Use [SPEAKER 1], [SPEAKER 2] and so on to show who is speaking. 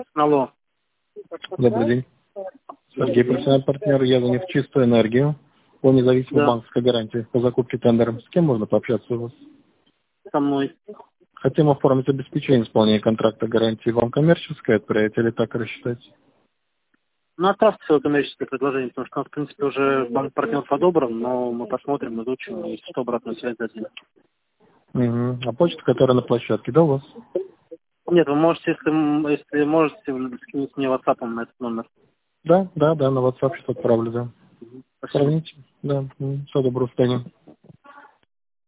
[SPEAKER 1] Алло.
[SPEAKER 2] Добрый день. Сергей, профессиональный партнер «Язанев Чистую энергию» по независимой банковской гарантии по закупке тендером. С кем можно пообщаться у вас?
[SPEAKER 1] Со мной.
[SPEAKER 2] Хотим оформить обеспечение исполнения контракта гарантии. Вам коммерческое отправить или так рассчитать?
[SPEAKER 1] Ну, отправьте свое коммерческое предложение, потому что у нас, в принципе, уже банк-партнер подобран, но мы посмотрим, изучим и что обратную связь дадим.
[SPEAKER 2] Угу. А почта, которая на площадке, да, у вас?
[SPEAKER 1] Нет, вы можете, если можете, скинуть мне WhatsApp на этот номер.
[SPEAKER 2] Да, на WhatsApp что-то отправлю, да.
[SPEAKER 1] Спасибо.
[SPEAKER 2] Сравните. Да. Всего доброго, до свидания.